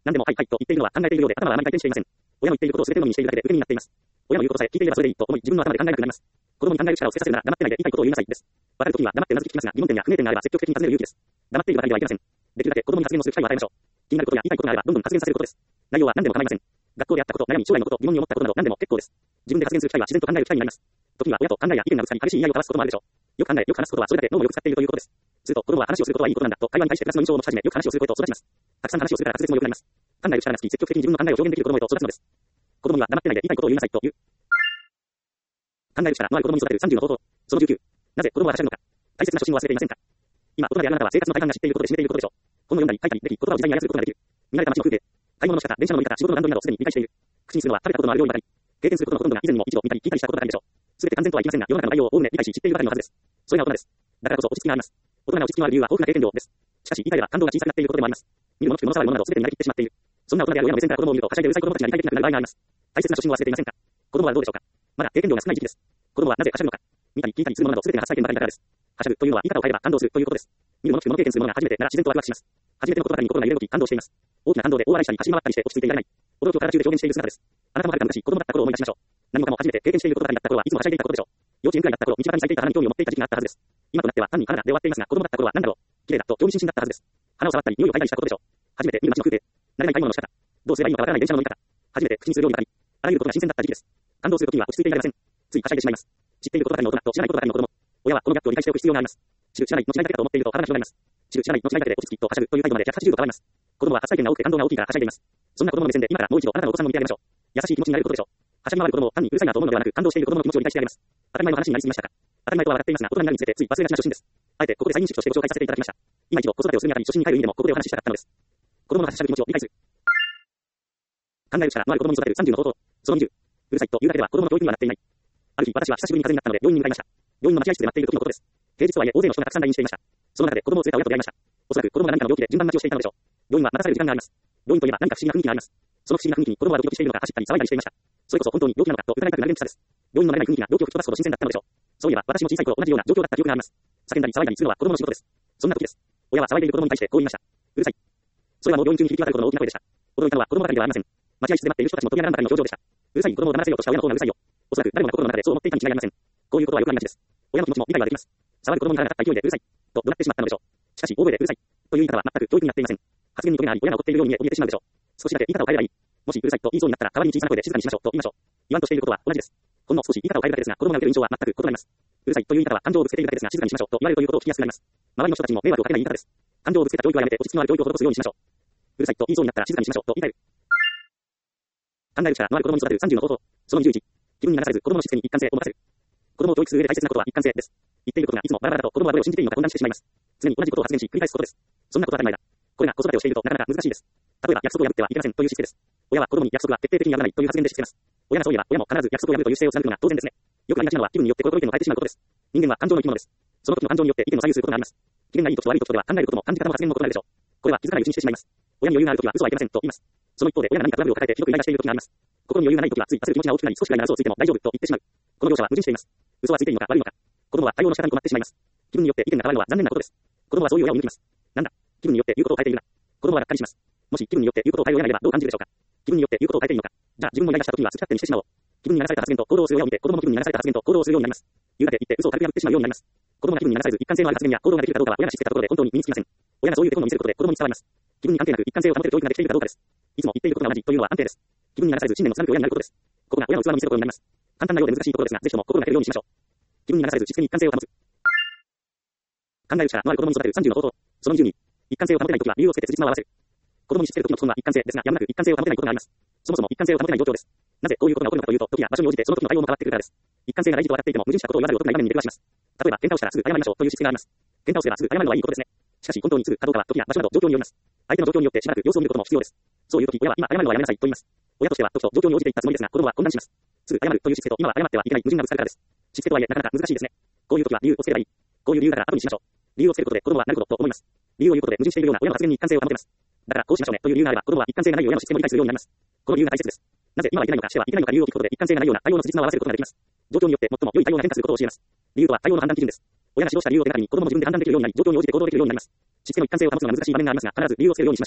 何でもはいはいと言っているのは考えているようで頭はあまり回転していません。親の言っていることを全てのみにしているだけで受け身になっています。親の言うことさえ聞いていればそれでいいと思い自分の頭で考えなくなります。子供に考える力を捨てさせるなら黙ってないで言いたいことを言いなさいです。わかるときは黙ってうなずき聞きますが疑問点や不明点があれば積極的に尋ねる勇気です。黙っているばかりではいけません。できるだけ子供に発言をする機会を与えましょう。気になることや言いたいことがあればどんどん発言させることです。内容は何でも構いません。学校であったこと、悩み、将来のこと、疑問に思ったことなど何でも結構です。自分で発言する機会は自然と考える機会になります。時には親と考えや意見がぶつかり激しい言い合いを交わすこともあるでしょう。よく考え、よく話すことはそれだけ脳をよく使っているということです。すると子供は話をすることはいいことなんだと会話に対してプラスの印象を持ち始め、よく話をすることを育ちます。たくさん話をするから滑舌も良くなります。考える力がつき積極的に自分の考えを表現できる子供へと育つのです。子供には黙ってないで言いたいことを言いなさいという。考える力のある子供に育てるさんじゅうの方法。そのじゅうきゅう。なぜ子供ははしゃぐのか。大切な初心を忘れていませんか。今、大人であるあなたは生活の大半が知っていることで占めていることでしょう。本を読んだり書いたりでき、言葉を自在に操ることができる。見慣れた街の風景、買い物の仕方、電車の乗り方、仕事の段取りなどをすでに理解している。口にするのは食べたことのある料理ばかり。経験することのほとんどが以前にも一度見たり聞いたりしたことがあるでしょう。すべて完全とは言いませんが、世の中の概要をおおむね理解し知っているばかりのはずです。それが大人です。だからこそ落ち着きがあります。大人が落ち着きのある理由は豊富な経験量です。しかし、言い換えれば感動が小さくなっていることでもあります。見るもの聞くもの触るものなど全てになりきってしまっている。そんな大人である親の目線から子供を見るとはしゃいでうるさい子供たちが理解できなくなる場合があります。大切な初心を忘れていませんか。子供はどうでしょうか。まだ経験量が少ない時期です。子供はなぜはしゃぐのか。見たり聞いたりするものなど全てが初体験ばかりだからです。はしゃぐというのは言い方を変えれば感動するということです。見るもの聞くもの経験するものが初めてなら自然とワクワクします。初めてのことばかりに心が揺れ動き感動しています。大きな感動で大笑いしたり走り回ったりして落ち着いていられない。驚きを体中で表現している姿です。あなたもはるか昔子供だった頃を思い出しましょう。何もかも初めて経験していることばかりだった頃はいつもはしゃいでいたことでしょう。幼稚園くらいだった頃道端に咲いていた花に興味を持っていた時期があったはずです。今となっては単に花だで終わっていますが子供だった頃は何だろう。綺麗だと興味津々だったはずです。花を触ったり匂いを嗅いだりしたことでしょう。初めて見る街の風景。慣れない買い物の仕方。どうすればいいのかわからない電車の乗り方。初めて口にする料理ばかり。あらゆることが新鮮だった時期です。感動するときには落ち着いていられません。ついはしゃいでしまいます。知っていることばかりの大人と知らないことばかりの子供。親はこのギャップを理解しておく必要があります。知る知らないの違いだけだと思っていると腹が広がります。知る知らないの違いだけで落ち着きとはしゃぐという態度までひゃくはちじゅうど変わります。子供は初体験が多くて感動が大きいからはしゃいでいます。そんな子供の目線で今からもう一度あなたのお子さんを見てあげましょう。優しい気持ちになれることでしょう。はしゃぎ回る子供を単にうるさいなと思うのではなく感動している子供の気持ちを理解してあげます。当たり前の話になりすぎましたか。当たり前とは笑っていますが大人になるにつれてつい忘れがちな初心です。あえてここで再認識としてご紹介させていただきました。今一度子育てをするにあたり初心に帰る意味でもここでお話ししたかったのです。子供のはしゃぐ気持ちを理解する。考える力のある子供に育てるさんじゅうの方法。そのにじゅう。うるさいというだけでは子供の教育にはなっていない。ある日私は久しぶりに風邪になったので病院に向かいました。病院の待合室で待っている時のことです。平日とはいえ大勢の人がたくさん来院していました。その中で子供を連れた親と出会いました。おそらく子供が何かの病気で順番待ちをしていたのでしょう。病院は待たされる時間があります。病院といえば何か不思議な雰囲気があります。その不思議な雰囲気に子供はドキドキしているのか走ったり騒いだりしていました。それこそ本当に病気なのかと疑いたくなる元気さです。病院の慣れない雰囲気が病気を吹き飛ばすほど新鮮だったのでしょう。そういえば私も小さい頃同じような状況だった記憶があります。叫んだり騒いだりするのは子供の仕事です。そんな時です。親は騒いでいる子供に対してこう言いました。うるさい。それはもう病院中に響き渡るほどの大きな声でした。驚いたのは子供ばかりではありません。待合室で待っている人たちも飛び上がらんばかりの表情でした。うるさい子供を黙らせようとした親の方がうるさいよ。おそらく誰もが心の中でそう思っていたに違いありません。こういうことはよくありがちです。親の気持ちも理解はできます。触る子供に腹が立った勢いでうるさいと怒鳴ってしまったのでしょう。しかし大声でうるさいという言い方は全く教育になっていません。発言にトゲがあり親が怒っているように見え怯えてしまうでしょう。少しだけ言い方を変えればいい。もしうるさいと言いそうになったら代わりに小さな声で静かにしましょうと言いましょう。言わんとしていることは同じです。ほんの少し言い方を変えるだけですが子供が受ける印象は全く異なります。うるさいという言い方は感情をぶつけているだけですが静かにしましょうと言われるということを聞きやすくなります。周りの人たちにも迷惑をかけない言い方です。感情をぶつけた教育はやめて落ち着きのある教育を施すようにしましょう。うるさいと言いそうになったら静かにしましょうと言い換える。考える力のある子供に育てるさんじゅうの方法。そのにじゅういち。気分に流されず子供の質に一貫性を持たせる。子供を教育する上で大切なことは一貫性です。言っていることがいつもバラバラだと子供はどれを信じていいのか混乱してしまいます。常に同じことを発言し繰り返すことです。そんなことは当たり前だ。これが子育てをしているとなかなか難しいです。例えば約束を破ってはいけませんというしつけです。親は子供に約束は徹底的に破らないという発言でしつけます。親がそういえば親も必ず約束を破るという姿勢を貫くのが当然ですね。よくありがちなのは気分によって心と意見を変えてしまうことです。人間は感情の生き物です。その時の感情によって意見を左右することがあります。機嫌がいい時と悪い時とでは考えることも感じ方も発言も異なるでしょう。これは気づかないうちにしてしまいます。親に余裕がある時は嘘はいけませんと言います。その一方で親が何かトラブルを抱えてひどくイライラしている時があります。心に余裕がない時はつい焦る気持ちが大きくなり少しくらいなら嘘をついても大丈夫と言ってしまう。この両者は矛盾しています。嘘はついているのか悪いのか。子供は対応の仕方に困ってしまいます。気分によって意見が変わるのは残念なことです。子供はそういう親を見抜きます。なんだ、気分によって言うことを変えているな。子供はがっかりします。もし気分によって言うことを変える親がいればどう感じるでしょうか。気分によって言うことを変えていいのか。じゃあ自分もイライラした時には好き勝手にしてしまおう。気分に流された発言と行動をする親を見て子供も気分に流された発言と行動をするようになります。言うだけ言って嘘を軽く破ってしまうようになります。子供が気分に流されず一貫性のある発言や行動ができるかどうかは親が知ってたところで本当に身につきません。親がそういう手本を見せることで子供に伝わります。気分に関係なく一貫性を保てる教育ができているかどうかです。いつも言っていることが同じというのは安定です。気分に流されず信念を貫く親になることです。ここが親の器の見せることになります。簡単なようで難しいところですが、ぜひとも心がけるようにしましょう。気分に流されず実に一貫性を保つ。考える力のある子供に育てるさんじゅうの方法。そのにじゅうに。一貫性を保てないときは理由をつけて辻褄を合わせる。子供にしつけるときの基本は一貫性ですが、やむなく一貫性を保てないことがあります。そもそも一貫性を保てない状況です。なぜこういうことが起こるのかというと、時や場所に応じてその時の対応も変わってくるからです。一貫性が大事と分かっていても矛盾したことを言わざるを得ない場面に出くわします。例えば、喧嘩をしたらすぐ謝りましょうというしつけがあります。喧嘩をすればすぐ謝るのはいいことですね。しかし本当にすぐかどうかは時や場所など状況によります。相手の状況によってしばらく様子を見ることも必要です。そういう時、親は今謝るのはやめなさいと言います。親としては時と状況に応じていったつもりですが、子供は混乱します。すぐ謝るというしつけと今は謝ってはいけない矛盾がぶつかるからです。しつけとはいえなかなか難しいですね。こういう時は理由をつければいい。こういう理由だから後にしましょう。理由をつけることで子供はなるほどと思います。理由を言うことで矛盾しているような親の発言に一貫性を保てます。だからこうしましょうねという理由があれば子供は一貫性がない親のしつけも理解するようになります。この理由が大切です。なぜ今はいけないのかしてはいけないのか理由を聞くことで一貫性がないような対応の辻褄を合わせることができます。状況によって最も良い対応が変化することを教えます。理由とは対応の判断基準です。親が指導した理由を手がかりに子供も自分で判断できるようになり、状況に応じて行動できるようになります。しつけの一貫性を保つのが難しい場面がありますが、必ず理由をつけるようにしましょう。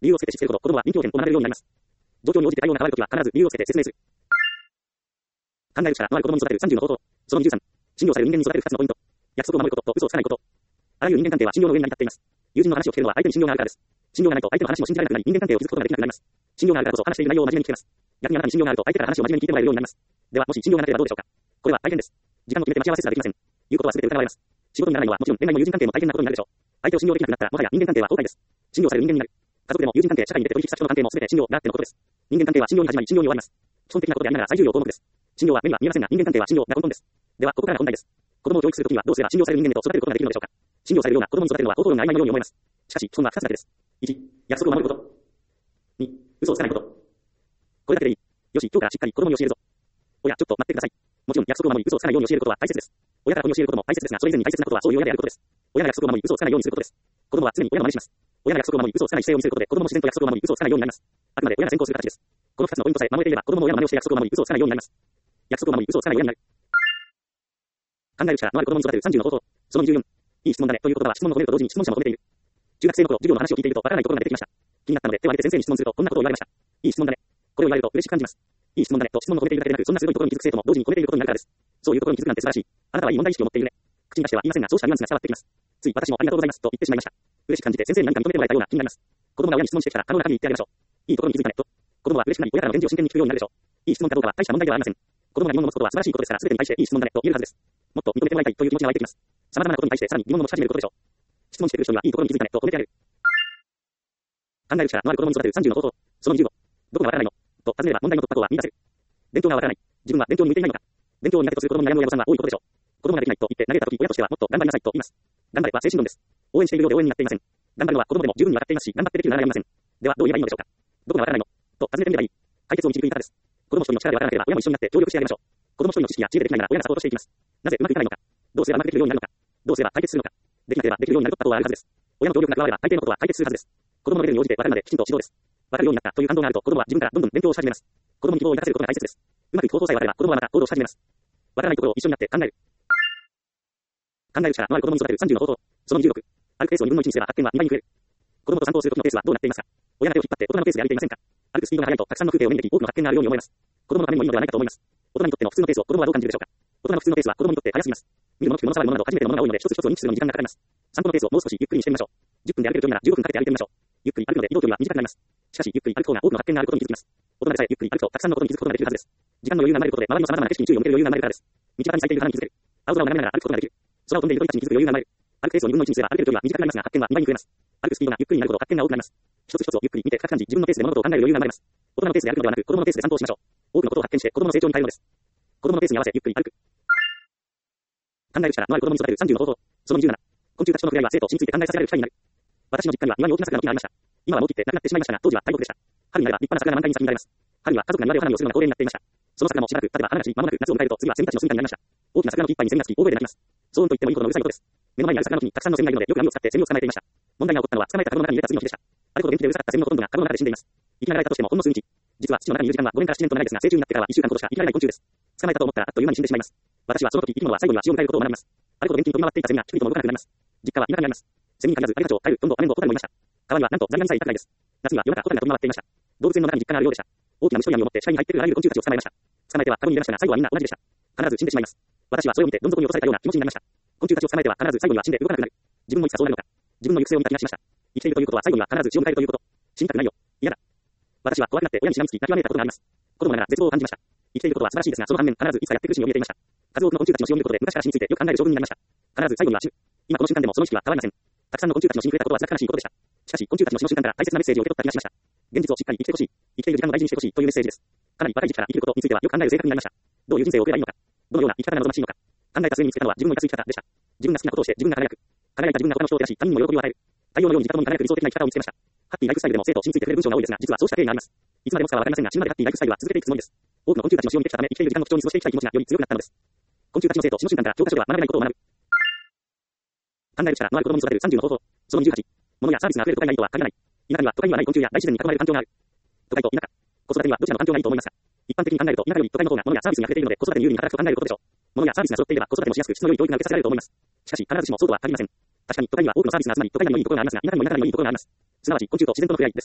理由をつけて知っているほど、子供は臨機応変と学べるようになります。状況に応じて対応が変わるときは必ず理由をつけて説明する。考える力のある子供に育てるさんじゅうの方法。そのにじゅうさん。信用される人間に育てるふたつのポイント。約束を守ることと嘘をつかないこと。あらゆる人間関係は信用の上に成り立っています。友人の話を聞けるのは相手に信用があるからです。信用がないと相手の話も信じられなくなり、人間関係を築くことができなくなります。信用があるからこそ話している内容を真面目に聞けます。逆にあなたに信用があると相手から話を真面目に聞いてもらえるようになります。では、もし信用がなければどうでしょうか。これは大変です。時間を決めて待ち合わせすらできません。言うことは全て疑われます。仕事にならないのはもちろん恋愛も友人関係も大変なことになるでしょう。相手を信用できなくなったらもはや人間関係は崩壊です。信用される人間になる。家族でも友人関係、社会に出て取引先との関係も全て信用があってのことです。人間関係は信用に始まり信用に終わります。基本的なことでありながら最重要項目です。信用は目には見えませんが人間関係は信用が根本です。では、ここからが本題です。子供を教育するときにはどうすれば信用される人間へと育てることができるのでしょうか。信用されるような子供に育てるのは高等論が曖昧なように思います。しかし、基本はふたつだけです。いち、約束を守ること。に、嘘をつかないこと。これだけでいい。よし、今日からしっかり子供に教えるぞ。おや、ちょっと待ってください。もちろん約束を守り嘘をつかないように教えることは大切です。親から子に教えることも大切ですが、それ以前に大切なことはそういう親であることです。親が約束を守り嘘をつかないようにすることです。子供は常に親の真似します。親が約束を守り嘘をつかない姿勢を見せることで子供も自然と約束を守り嘘をつかないようになります。あくまで親が先行する形です。このふたつのポイントさえ守れていれば、子供も親の真似をして約束を守り嘘をつかないようになります。約束を守り嘘をつかない親になる。考える力のある子供に育てるさんじゅうの方法。そのにじゅうよん。いい質問だねという言葉は質問の褒めると同時に質問者も褒めている。中学生の頃、授業の話を聞いているとわからないことが出てきました。気になったので手を挙げて先生に質問するとこんなことを言われました。いい質問だね。これを言われると嬉しく感じます。いい質問だねと質問の褒めているだけでなく、そんな鋭いところに気づく生徒も同時に褒めていることになるからです。そういうところに気づくなんて素晴らしい。あなたはいい問題意識を持っているね。口に出しては言いませんが、そうしたニュアンスが伝わってきます。つい私もありがとうございますと言ってしまいました。嬉しく感じて先生に何か認めてもらえたような気になります。子供が親に質問してきたら可能な限り言ってあげましょう。いいところに気づいたねと。子供は嬉しくなり親からの返事を真剣に聞くようになるでしょう。いい質問かどうかは大した問題ではありません。子供が疑問を持つことは素晴らしいことですから、全てに対していい質問だねと言えるはずです。もっと認めてもらいたいという気持ちが湧いてきます。様々なことに対してさらに疑問を持ち始めることでしょう。質問してくる人にはいいところに気づいたねと褒めてやる。考える力のある子供に育てるさんじゅうの方法。そのにじゅうご。どこがわからないのと尋ねれば問題の突破口は見出せる。勉強がわからない。自分は勉強に向いていないのか。勉強に苦手とする子供に悩む親御さんは多いことでしょう。子供ができないと言って投げたとき親としてはもっと頑張りなさいと言います。頑張れは精神論です。応援しているようで応援になっていません。頑張るのは子供でも十分に分かっていますし、頑張ってできるならやりません。ではどう言えばいいのでしょうか。どこがわからないのと尋ねてみればいい。解決を導くいかがです。子供一人の力でわからなければ親も一緒になって協力してあげましょう。子供一人の知識や知恵でできないなら親がサポートしていきます。なぜうまくいかないのか。どうすればうまくできるようになるのか。どうすれば解決するのか。できなければできるようになることはあるはずです。親の協力が加われば大抵のことは解決するはずです。子供のレベルに応じて分かるまできちんと指導です。分かるようになったという感動があると子供は自分からどんどん勉強をし始めます。子供に希望を抱かせることが大切です。うまくいく方法さえ分かれば子供はまた行動し始めます。分からないところを一緒になって考える。考える力のある子供に育てるさんじゅうの方法。そのにじゅうろく。歩くペースをにぶんのいちにすれば発見はにばいに増える。子供と散歩する時のペースはどうなっていますか。親が手を引っ張って大人のペースで歩いていませんか。歩くスピードが速いとたくさんの風景を目にでき多くの発見があるように思います。子供のためにもいいのではないかと思います。大人にとっての普通のペースを子供はどう感じるでしょうか。大人の普通のペースは子供にとって速すぎます。見るもの聞くもの触るものなど初めてのものが多いので一つ一つを認知するのに時間がかかります。散歩のペースをもう少しゆっくりにしてみましょう。じゅっぷんで歩ける距離ならじゅうごふんかけて歩いてみましょう。ゆっくり歩くので移動距離は短くなります。しかしゆっくり歩く方が多くの発見があることに気づきます。大人でさえゆっくり歩くとたくさんのことに気づくことができるはずです。時間の余裕が生まれることで周りの様々な景色に注意を向ける余裕が生まれるからです。道端に咲いている花に気づける。青空を眺めながら歩くことができる。空を飛んでいる鳥たちに気づく余裕が生まれる。歩くペースをにぶんのいちにすれば歩ける距離は短くなりますが発見はにばいに増えます。歩くスピードがゆっくりになるほど発見が多くなります。一つ一つをゆっくり見て深く感じ自分のペースで物事を考える余裕が生まれます。大人のペースで歩くのではなく子供のペースで散歩をしましょう。多くのことを発見して子供の成長に変えるのです。子供のペースに合わせゆっくり歩く。考える力のある子供に育てるさんじゅうの方法。そのにじゅうなな。昆虫たちとの触れ合いは生と死について考えさせられる機会になる。私の実家には庭に大きな桜の木がありました。今はもう切ってなくなってしまいましたが、当時は大木でした。春になれば立派な桜が満開に咲き乱れます。春には家族が庭でお花見をするのが恒例になっていました。その桜もしばらく経てば花が散り、間もなく夏を迎えると次はセミたちの住みかになりました。大きな桜の木いっぱいにセミがつき大声で鳴きます。騒音といってもいいほどのうるさいことです。目の前にある桜の木にたくさんのセミがいるのでよく網を使ってセミを捕まえていました。問題が起こったのは捕まえた籠の中に入れた次の日でした。あれほど元気でうるさかったセミのほとんどが籠の中で死んでいます。生きながらえたとしてもほんの数日。実は土の中にいる時間はごねんからななねんと長いですが、成虫になってからはいっしゅうかんほどしか生きられない昆虫です。捕まえたと思ったらあっという間に死んでしまいます。私はその時生き物は最後には死を迎えることを学びます。あれほど元気に飛び回っていたセミがピクリとも動かなくなります。実家は田舎にあります。セミに限らずアリたちを飼えるトンボ、アメンボ、ホタルもいました。川にはなんとザリガニさえいたくらいです。夏には夜中ホタルが飛び回っていました。動物園の中に実家があるようでした。大きな虫取り網を持って視界に入っているあらゆる昆虫たちを捕まえました。捕まえてはカゴに入れましたが最後はみんな同じでした。必ず死んでしまいます。私はそれを見てどん底に落とされたような気持ちになりました。昆虫たちを捕まえては必ず最後には死んで動かなくなる。自分もいつかそうなるのか。自分の行く末を見た気がしました。生きているということは最後には必ず死を迎えるということ。死にたくないよ。嫌だ。私は怖くなって親にしがみつき泣きわめいたことがあります。子供ながら絶望を感じました。生きていることは素晴らしいですが、その反面必ずいつかやってくる死に怯えていました。数多くの昆虫たちの死を見ることで昔から死についてよく考える将軍になりました。必ず最後には死ぬ。今この瞬間でもその意識は変わりません。たくさんの昆虫たちの死に触れたことは辛く悲しいことでした。しかし昆虫たちの死の瞬間から大切なメッセージを受け取った気がしました。現実をしっかり生きてほしい。生きている時間を大事にしてほしいというメッセージです。かなり若い時期から生きることについてはよく考える性格になりました。どういう人生を送ればいいのか。どのような生き方が望ましいのか。考えた末に見つけたのは自分の生かす生き方でした。自分が好きなことをして自分が輝く。輝いた自分が他の人を照らし他人にも喜びを与える。太陽のように自他ともに輝く理想的な生き方を見つけました。ハッピーライフスタイルでも生と死について触れる文章が多いですが、実はそうした経緯があります。いつまでも使われませんが、死ぬまでハッピーライフスタイルは続けていくつもりです。多くの昆虫たちの死を見てきたため、生きている時間の貴重に過ごしていきたい気持ちがより強くなったのです。昆虫たちの生と死の瞬間から教科書では学べないことを学ぶ。考える力のある子供に育てるさんじゅうの方法。そのにじゅうはち。物やサービスが増える都会がいいとは限らない。田舎には都会にはない昆虫や大自然に囲まれる環境がある。都会と田舎。子育てにはどちらの環境がいいと思いますか。一般的に考えると田舎より都会の方が物やサービスに溢れているので子育てに有利に働くと考えることでしょう。物やサービスが揃っていれば子育てもしやすく質の良い教育が受けさせられると思います。しかし必ずしもそうとは限りません。確かに都会には多くのサービスが集まり都会にもいいところがありますが田舎にも田舎にもいいところがあります。すなわち昆虫と自然との触れ合いです。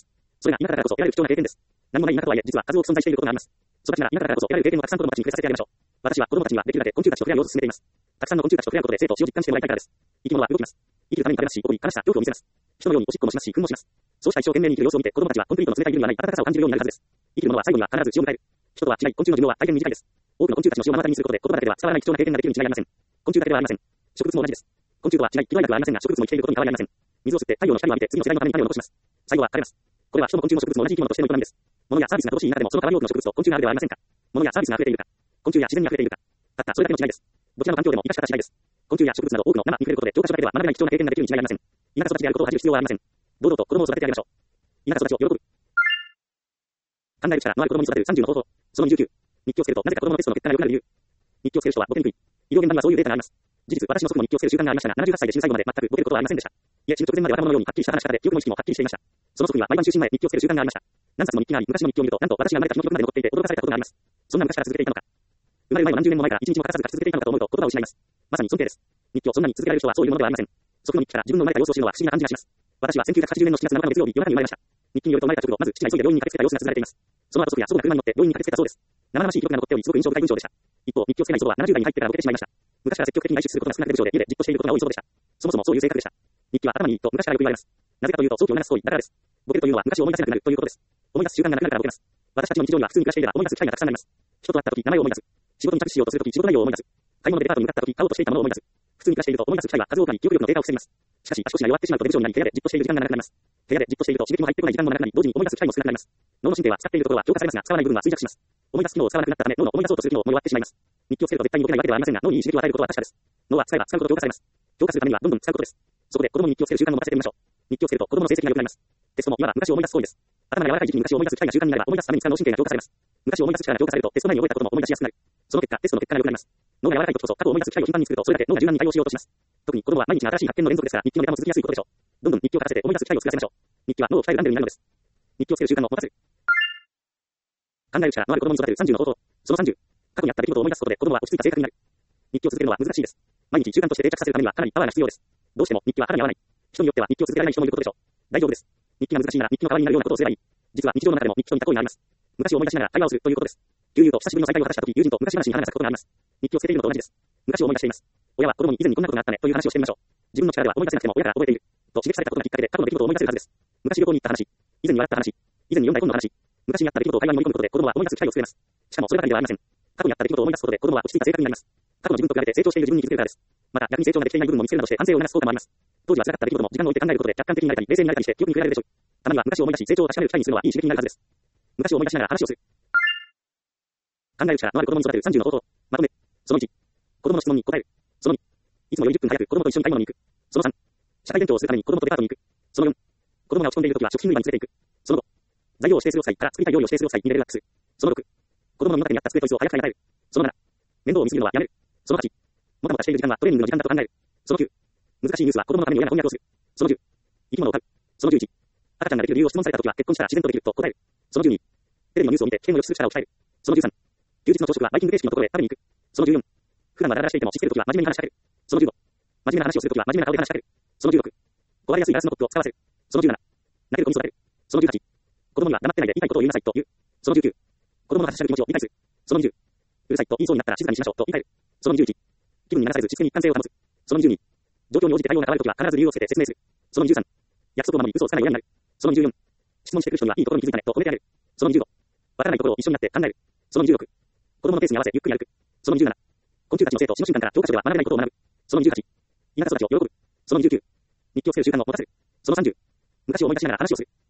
それが今からだからこそ得られる貴重な経験です。何もない田舎とはいえ、実は数多く存在していることがあります。育ちなら今からだからこそ得られる経験をたくさん子供たちに触れさせてあげましょう。私は子供たちにはできるだけ昆虫たちと触れ合うよう進めています。たくさんの昆虫たちと触れ合うことで生と死を実感してもらいたいからです。生き物は動きます。生きるために食べますし、怒り、悲しさ、恐怖を見せます。人のようにおしっこもしますし、糞もします。そうした一生懸命に生きる様子を見て、子供たちはコンクリートの冷たいビルにはない温かさを感じるようになるはずです。生きる者は最後には必ず死を迎える。人とは違い、昆虫の寿命は大変短いです。多くの昆虫たちの死を目の当たりにすることで、言葉だけでは伝わらない貴重な経験ができるに違いありません。昆虫だけではありません。植物も同じです。昆虫とは違い、嫌いなくはありませんが、植物も生きていることに変わりありません。水を吸って太陽の光を浴びて次の世代のために種を残します。最後は枯れます。これは人も昆虫も植物も同じ生き物としての営みです。物やサービスが乏しい中でもその代わり多くの植物と昆虫があるではありませんか。物やサービスが溢れているか、昆虫や自然に溢れているか、たったそれだけの違いです。どちらの環境でも生かし方違いです。昆虫や植物など多くの生に触れることで教科書だけでは学べない貴重な経験ができるに違いありません。田舎育ちであることを恥じる必要はありません。堂々と子供を育ててあげましょう。田舎育ちを喜ぶ。考える力のある子供に育てるさんじゅうの方法。そのにじゅうきゅう。日記をつけるとなぜか子供のテストの結果が良くなる理由。日記をつける人はボケにくい。医療現場にはそういうデータがあります。事実、私の祖父も日記をつける習慣がありましたが、ななじゅうはっさいで死ぬ最後まで全くボケることはありませんでした。いえ、死ぬ直前まで若者のようにはっきりした話し方で記憶も意識もはっきりしていました。その祖父には毎晩就寝前日記をつける習慣がありました。何冊も日記があり、昔の日記を見ると、なんと私が生まれた日の記憶まで残っていて驚かされたことがあります。そんな昔から続けていたのか。生まれる前は何十年も前から一日も欠かさず書き続けていたのかと思うと言葉を失います。まさに尊敬です。日記をそんなに続けられる人はそういうものではありません。祖父の日記から自分の生まれた様子を知るのは不思議な感じがします。私はせんきゅうひゃくはちじゅうねんのしちがつなのかの月曜日、夜中に生まれました。日記によると生まれた直後、まず父が急いで病院に駆けつけた様子が綴られています。その後祖父や祖母が車に乗って病院に駆けつけたそうです。生々しい記録が残っており、すごく印象深い文章でした。一方、日記をつけない祖母はななじゅう代に入ってからボケてしまいました。昔から積極的に外出することが少なくてでしょうで、家でじっとしていることが多いそうでした。そもそもそういう性格でした。日記は頭にいいと昔からよく言われます。なぜかというと、早期を促す行為だからです。ボケるというのは昔を思い出せなくなるということです。思い出す習慣がなくなるからボケます。私たちの日常には普通に暮らしていれば思い出す機会がたくさんあります。人と会った時、名前を思い出す。仕事に着手しようとする時、仕事内容を思い出す。買い物でデパートに向かった時、買おうとしていたものを思い出す。普通に暮らしていると思い出す機会は数多くあり、記憶力の低下を防ぎます。しかし、足腰が弱ってしまうとデブ症になり、部屋でじっとしている時間が長くなります。部屋でじっとしていると刺激も入ってこない時間も長くなり、同時に思い出す機会も少なくなります。脳の神経は使っているところは強化されますが、使わない部分は衰弱します。思い出す機能を使わなくなったため、脳の思い出そうとする機能も弱ってしまいます。日記をつけると絶対にボケないわけではありませんが、脳にいい刺激を与えることは確かです。脳は使えば使うほど強化されます。強化するためにはどんどん使うことです。そこで子供に日記をつける習慣を持たせてみましょう。日記をつけると子供の成績が良くなります。テストもいわば昔を思い出す行為です。頭が柔らかい時期に昔を思い出す機会が習慣になれば、思い出すために使う脳神経が強化されます。昔を思い出す力が強化されると、テスト前に覚えたことも思い出しやすくなる。その結果、テストの結果が良くなります。脳が柔らかい時こそ過去を思い出す機会を頻繁に作ると、それだけ脳が柔軟に対応しようとします。特に子供は毎日が新しい発見の連続ですから、日記のネタも続きやすいことでしょう。どんどん日記を書かせて思い出す機会を作らせましょう。日記は脳を鍛えるランベルになるのです。日記をつける習慣を持たせる。考える力のある子供に育てるさんじゅうの方法。そのさんじゅう。過去にあった出来事を思い出すことで子供は落ち着いた性格になる。日記を続けるのは難しいです。毎日習慣として定着させるためにはかなりパワーが必要です。どうしても日記は肌に合わない。人によっては日記を続けられない人もいることでしょう。大丈夫です。日記が難しいなら日記の代わりになるようなことをすればいい。実は日常の中でも日記と似た行為があります。昔を思い出しながら会話をするということです。友友と久しぶりの再会を果たした時、友人と昔話に花が咲くことがあります。日記をつけているのと同じです。昔を思い出しています。親は子供に以前にこんなことがあったねという話をしてみましょう。自分の力では思い出せなくても親から覚えていると刺激されたことがきっかけで過去の出来事を思い出せるはずです。昔旅行に行った話、以前に笑った話、以前に読んだ本の話、昔にあった出来事を会話に盛り込むことで子供は思い出す機会を作れます。しかもそればかりではありません。過去にあった出来事を思い出すことで子供は落ち着いた性格になります。過去の自分と比べて成長している自分に気づけるからです。また逆に成長ができていない部分も見つけるなどして反省を促す効果もあります。当時は辛かった出来事も時間を置いて考えることで客観的になれたり冷静になれたりして記憶に触れられるでしょう。たまには昔を思い出し成長を確かめる機会にするのはいい刺激になるはずです。昔を思い出しながら話をする。考える力のある子供に育てるさんじゅうの方法。まとめ。そのいち。子供の質問に答える。そのに。いつもよりじゅっぷん早く子供と一緒に買い物に行く。そのさん。社会勉強をするために子供とデパートに行く。そのよん。子供が落ち込んでいるときは食品売り場に連れて行く。そのご。材料を指定する際から作りたい料理を指定する際にレベルアップする。そのろく。子供の身の丈に合った机と椅子を早く買い与える。そのなな。面倒を見すぎるのはやめる。そのはち。もたもたしている時間はトレーニングの時間だと考える。そのきゅう。難しいニュースは子供のために親が翻訳をする。そのじゅう。生き物を飼う。そのじゅういち。赤ちゃんができる理由を質問されたときは結婚したら自然とできると答える。そのじゅうに。テレビのニュースを見て危険を予知する力を鍛える。そのじゅうさん。休日の朝食はバイキング形式のところへ食べに行く。そのじゅうよん。普段はダラダラしていてもしつけるときは真面目に話しかける。そのじゅうご。真面目な話をするときは真面目な顔で話しかける。そのじゅうろく。壊れやすいガラスのコップを使わせる。そのじゅうなな。泣ける子に育てる。そのじゅうはち。子供には黙ってないで言いたいことを言いなさいと言う。そのじゅうきゅう。子供の発しゃる気持ちを理解する。そのにじゅう。うるさいと言いそうになったら静かにしましょうと言い換える。そのにじゅういち。気分に流されず実に一貫性を保つ。そのにじゅうに。状況に応じて対応が変わるときは必ず理由をつけて説明する。そのにじゅうさん。約束を守り嘘をつかない親になる。そのにじゅうよん。質問してくる人にはいいところに気づいたねと褒めてあげる。そのにじゅうご。わからないところを一緒になって考える。そのにじゅうろく。子供のペースに合わせゆっくり歩く。そのにじゅうなな。昆虫たちの生と死の瞬間から教科書では学べないことを学ぶ。そのにじゅうはち。田舎育ちを喜ぶ。そのにじゅうきゅう。日記をつける習慣を持たせる。そのさんじゅう。昔を思い出しながら話をする。